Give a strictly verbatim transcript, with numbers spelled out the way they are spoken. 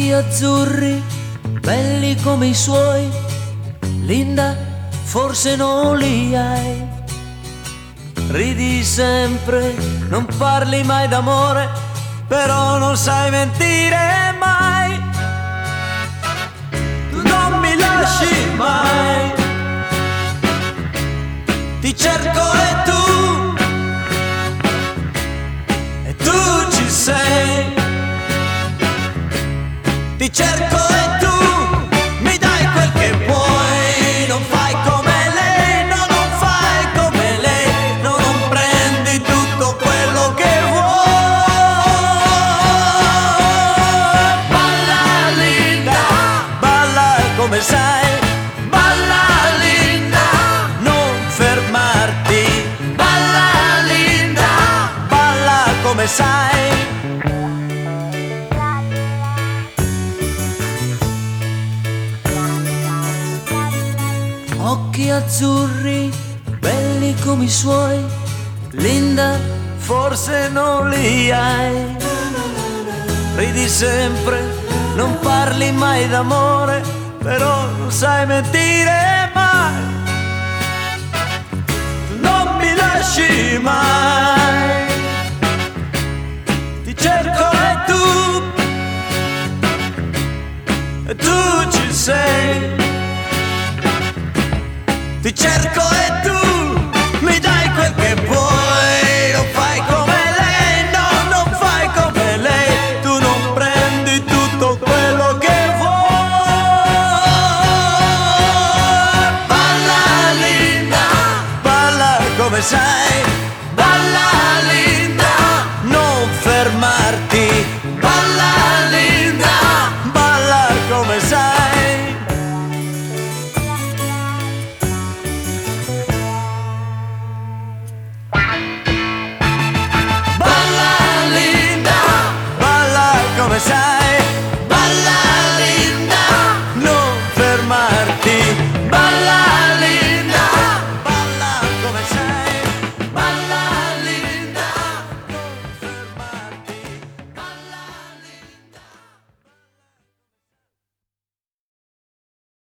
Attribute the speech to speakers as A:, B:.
A: occhi azzurri, belli come i suoi, Linda, forse non li hai. Ridi sempre, non parli mai d'amore, però non sai mentire mai. Tu non mi lasci mai, ti cerco e tu, e tu ci sei. Ti cerco e tu mi dai quel che vuoi, non fai come lei, no, non fai come lei, no, non prendi tutto quello che vuoi. Balla Linda, balla come sai, balla Linda, non fermarti, balla Linda, balla come sai. Occhi azzurri, belli come i suoi, Linda, forse non li hai. Ridi sempre, non parli mai d'amore, però non sai mentire mai. Non mi lasci mai, ti cerco e tu, e tu ci sei. Ti cerco e tu mi dai quel che vuoi, non fai come lei, no, non fai come lei, tu non prendi tutto quello che vuoi. Balla Linda, balla come sai.